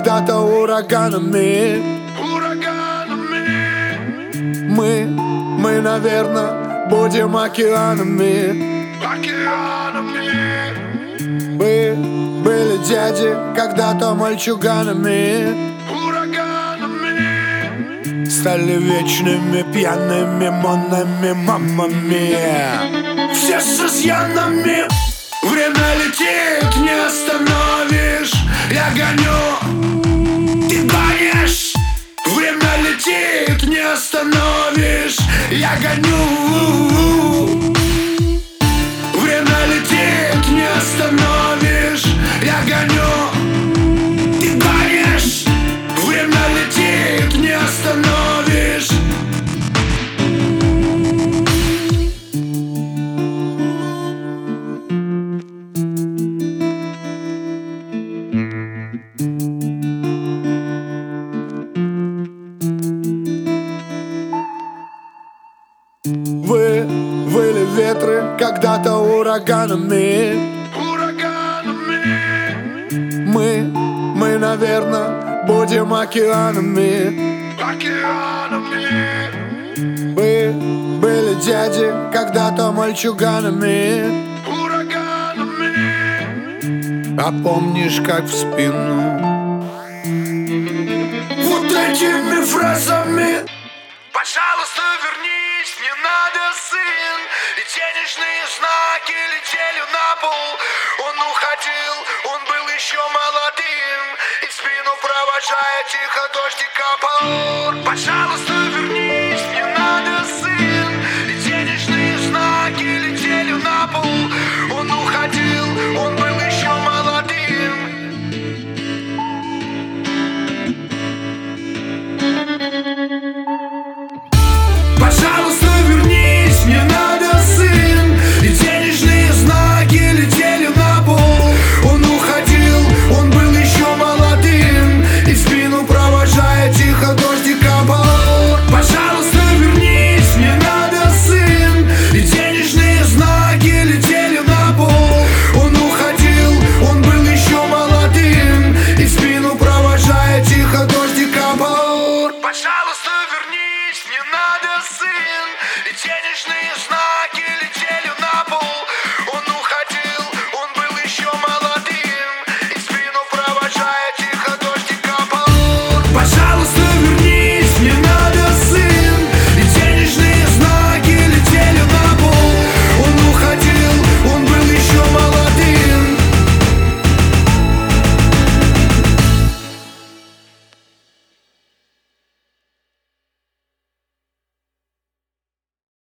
когда-то ураганами. Мы, наверное, будем океанами. Мы были дяди когда-то мальчуганами. Стали вечными пьяными монами, мамами. Все с изъянами. Время летит, не остановишь. Я гоню, ты гонишь. Время летит, не остановишь. Я гоню. Время летит, не остановишь. Я гоню, ты гонишь. Время летит, не остановишь. Вы были ветры когда-то ураганами. Мы, наверное, будем океанами. Вы были дяди когда-то мальчуганами. А помнишь, как в спину вот этими фразами: пожалуйста, вернись, мне надо, сын. И денежные знаки летели на пол. Он уходил, он был еще молодым, и в спину, провожая, тихо дождик капал. Пожалуйста, вернись.